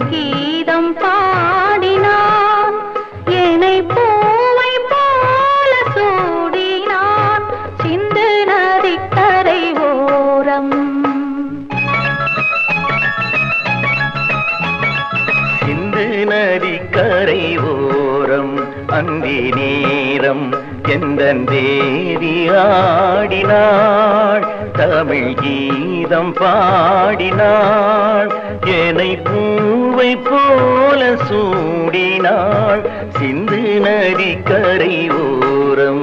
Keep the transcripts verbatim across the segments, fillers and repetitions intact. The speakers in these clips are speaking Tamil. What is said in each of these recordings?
கீதம் பாடினான் என்னை பூவை போல சூடினான் சிந்து நதிக்கரை ஓரம் சிந்து நதிக்கரை ஓரம் அந்தி நேரம் எந்தன் தேவி ஆடினாள் தமிழ் கீதம் பாடினாள் என்னை பூவை போல சூடினாள் சிந்து நதிக்கரை ஓரம்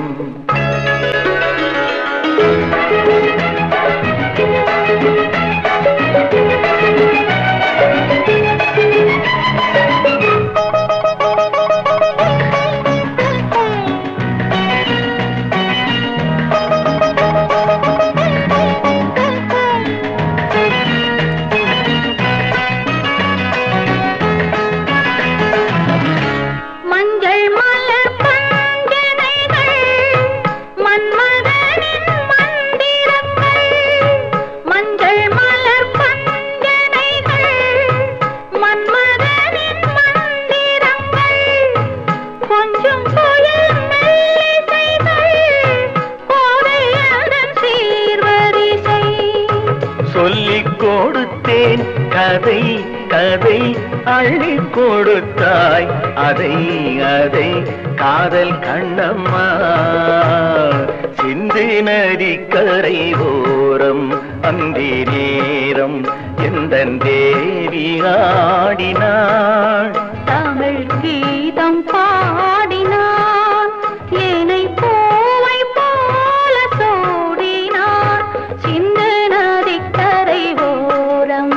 சொல்லிக் கொடுத்தேன் கதை கதை அள்ளி கொடுத்தாய் அதை அதை காதல் கண்ணம்மா சிந்து நதிக்கரை ஓரம் அந்தி நேரம் எந்தன் தேவி ஆடினாள் தமிழ் கீதம் பாடினான் என்னை பூவை போல சூடினான் சிந்து நதிக்கரை ஓரம்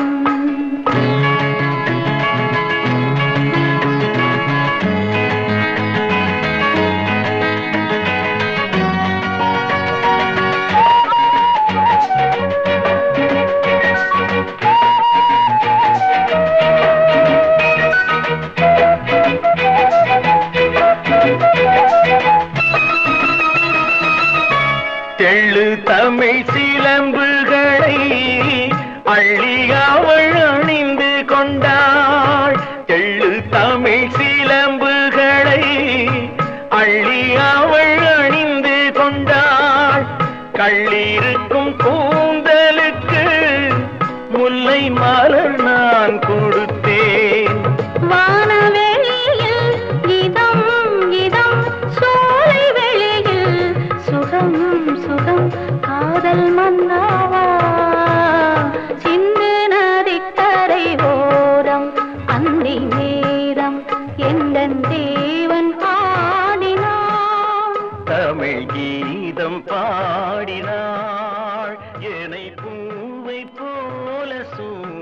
தெள்ளு தமிழ் சிலம்புகளை அள்ளி அவள் அணிந்து கொண்டாள் தெள்ளு தமிழ் சிலம்புகளை அள்ளி அவள் அணிந்து கொண்டாள் கள்ளிருக்கும் கூந்தலுக்கு முல்லை மலர் நான் கொடுத்தேன் வானவெளியில் இதம் இதம் சோலை வெளியில் சுகம் சுகம் காதல் மன்னாவா சிந்து நதிக்கரை ஓரம் அந்தி நேரம் எந்தன் தேவன் ஆடினான் தமிழ் கீதம் பாடினாள் என்னை பூவை போல சூ